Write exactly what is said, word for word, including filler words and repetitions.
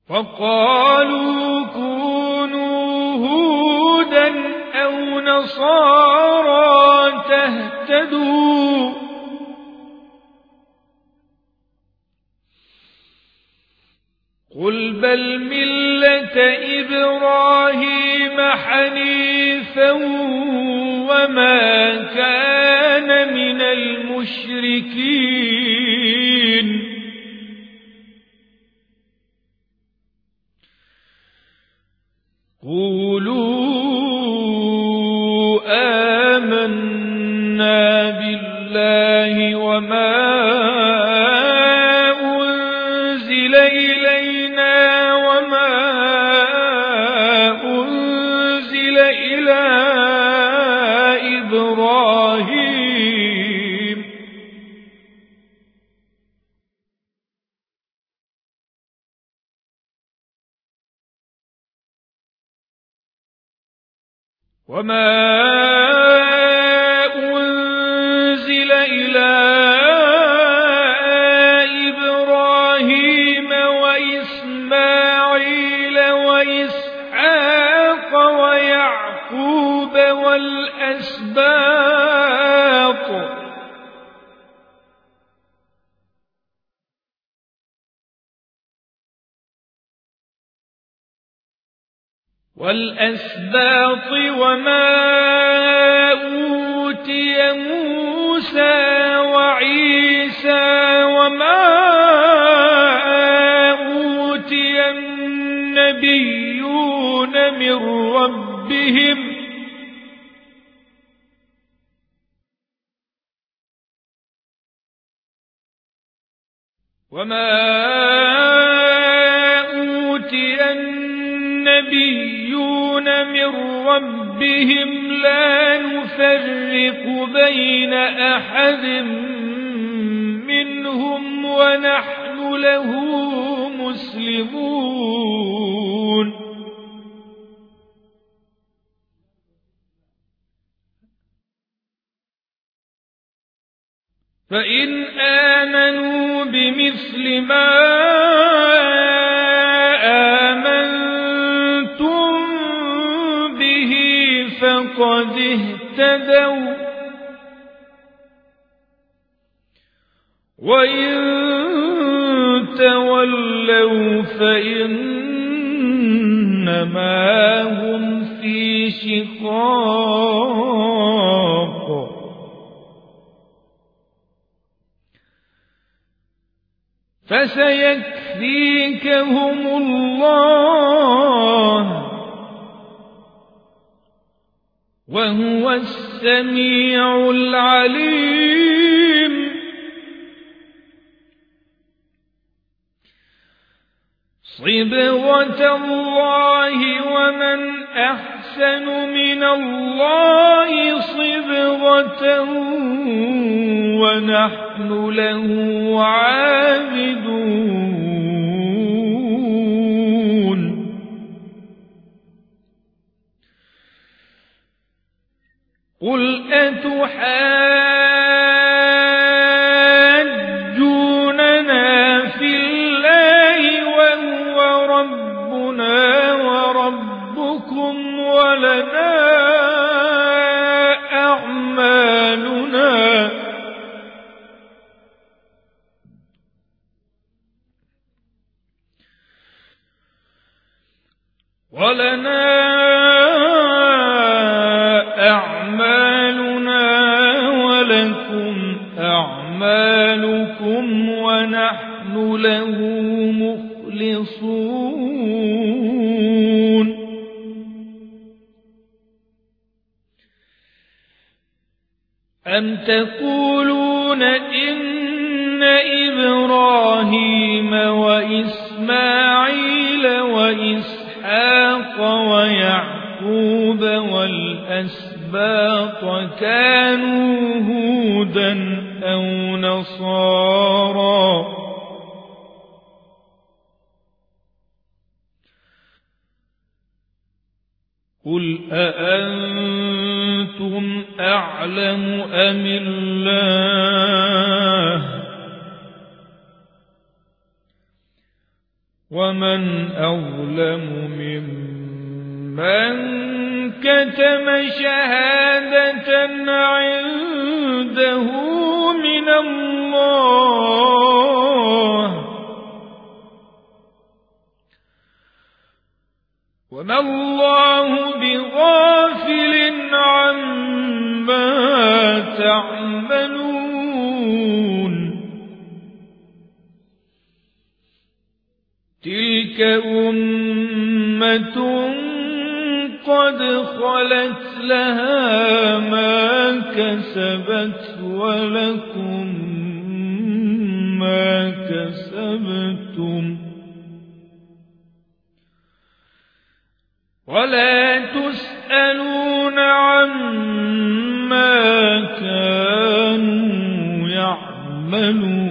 وقالوا كونوا هودا أو نصارى تهتدوا قل بل ملة إبراهيم حنيفا وما كان من المشركين قولوا آمنا بالله وما أنزل إلينا وما أنزل إلى إبراهيم وما أنزل إلى إبراهيم وإسماعيل وإسحاق ويعقوب والأسباط والأسباط وما أوتي موسى وعيسى وما أوتي النبيون من ربهم وما أوتي النبيون من ربهم لا نفرق بين أحد منهم ونحن له مسلمون فإن آمنوا بمثل ما آمنتم به فقد اهتدوا وإن تولوا فإنما هم في شقاق فسيكفيكهم الله وهو السميع العليم صبغة الله ومن أحسن من الله صبغة ونحن له عابدون قل أتحاجوننا في الله وهو ربنا وربكم ولنا أعمالنا ولنا أعمالنا ولكم أعمالكم ونحن له مخلصون أم تقولون إن إبراهيم وإسماعيل وإسحاق ويعقوب والأسباط كانوا هودا أو نصارى قل أأنتم أعلم أم الله ومن أظلم ممن كتم شهادة عنده من الله وما الله بغافل عما تعملون تلك أمة قد خلت لها ما كسبت ولكم ما كسبتم ولا تسألون عما كانوا يعملون